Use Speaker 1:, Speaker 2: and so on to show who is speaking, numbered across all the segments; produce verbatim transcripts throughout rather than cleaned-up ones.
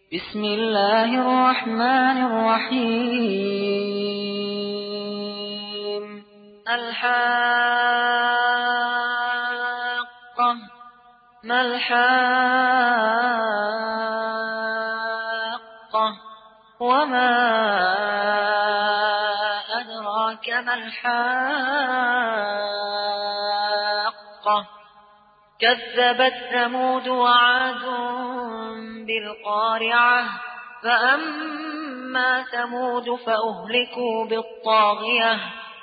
Speaker 1: بسم الله الرحمن الرحيم الحاقة ما الحاقة وما أدراك ما الحاقة كذبت ثمود وعاد بالقارعة فأما ثمود فأهلكوا بالطاغية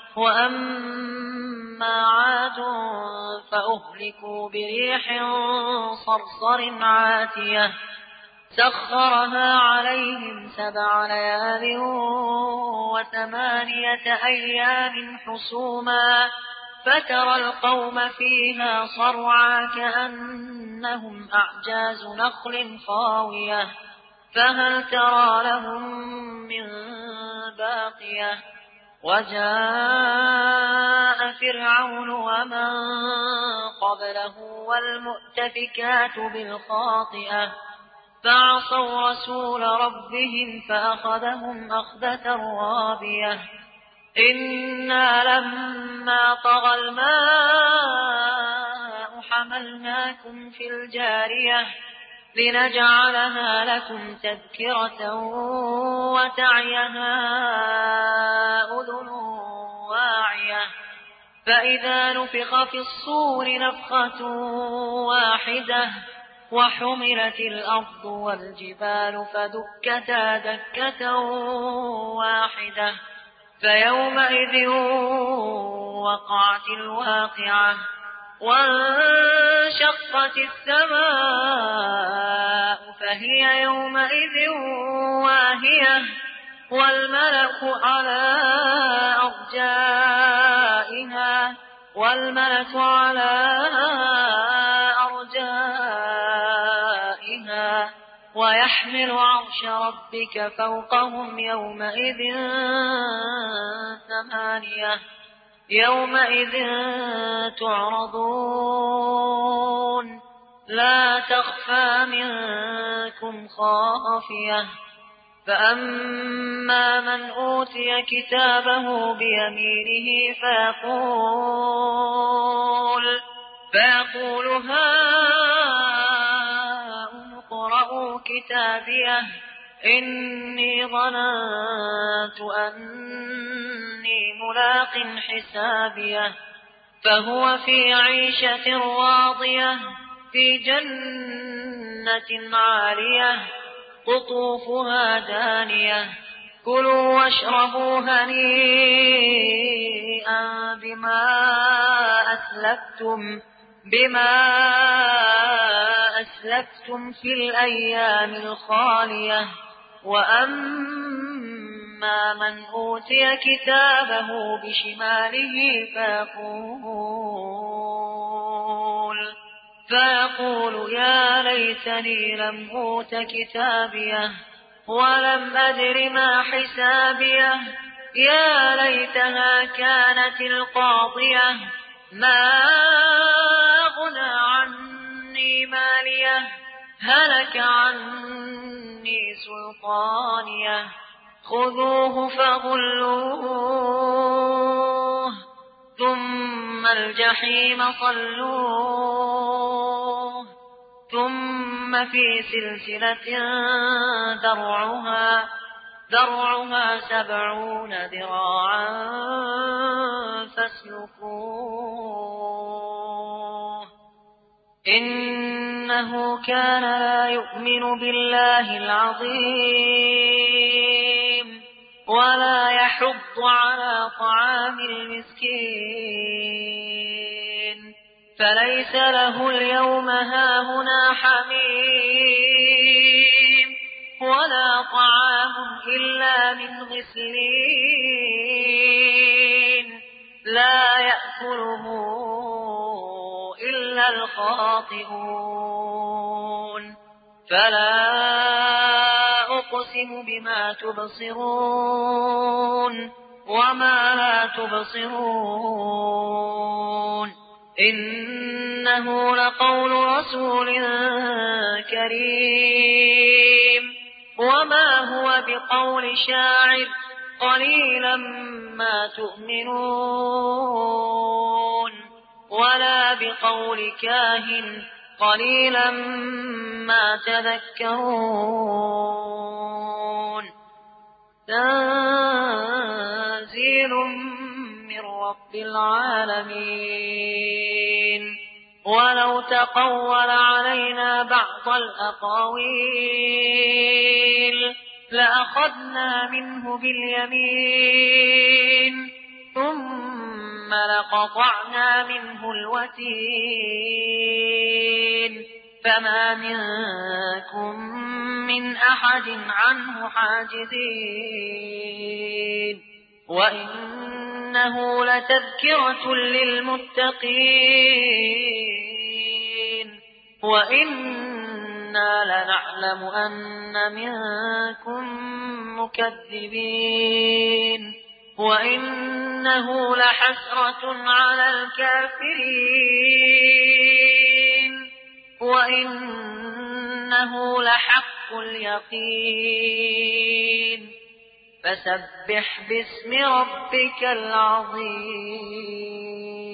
Speaker 1: وأما عاد فأهلكوا بريح صرصر عاتية سخرها عليهم سبع ليال وثمانية أيام حسوما فترى القوم فيها صرعى كأنهم أعجاز نخل خاوية فهل ترى لهم من باقية وجاء فرعون ومن قبله والمؤتفكات بالخاطئة فعصوا رسول ربهم فأخذهم أخذة رابية إنا لما طغى الماء حملناكم في الجارية لنجعلها لكم تذكرة وتعيها أذن واعية فإذا نفخ في الصور نفخة واحدة وحملت الأرض والجبال فدكتا دكة واحدة فيومئذ وقعت الواقعة وانشقت السماء فهي يومئذ واهية والملك على أرجائها والملك على أرجائها ويحمل عرش ربك فوقهم يومئذ ثمانية يومئذ تعرضون لا تخفى منكم خافية فأما من أوتي كتابه بيمينه فيقول فيقول هاؤم اقرءوا كتابيه إني ظننت أني ملاق حسابيه فهو في عيشة راضية في جنة عالية قطوفها دانية كلوا واشربوا هنيئا بما أسلفتم بما أسلفتم في الأيام الخالية وأما من أوتي كتابه بشماله فيقول فيقول يا ليتني لم أوت كتابيه ولم أدر ما حسابيه يا ليتها كانت القاضية ما أغنى عني ماليه هلك عني سلطانيه خذوه فغلوه ثم الجحيم صلوه ثم في سلسلة ذرعها ذرعها سبعون ذراعا فاسلكوه إنه كان لا يؤمن بالله العظيم ولا يحض على طعام المسكين فليس له اليوم هاهنا حميم ولا طعام إلا من غسلين لا يأكله إلا الخاطئون فلا أقسم بما تبصرون وما لا تبصرون إنه لقول رسول كريم وما هو بقول شاعر قليلا ما تؤمنون ولا بقول كاهن قليلا ما تذكرون تنزيل من رب العالمين ولو تقول علينا بعض الأقاويل لأخذنا منه باليمين ثم لقطعنا منه الوتين فما منكم من أحد عنه حاجزين وإنه لتذكرة للمتقين وإنا لنعلم أن منكم مكذبين وإنه لحسرة على الكافرين وإنه لحق اليقين فسبح باسم ربك العظيم.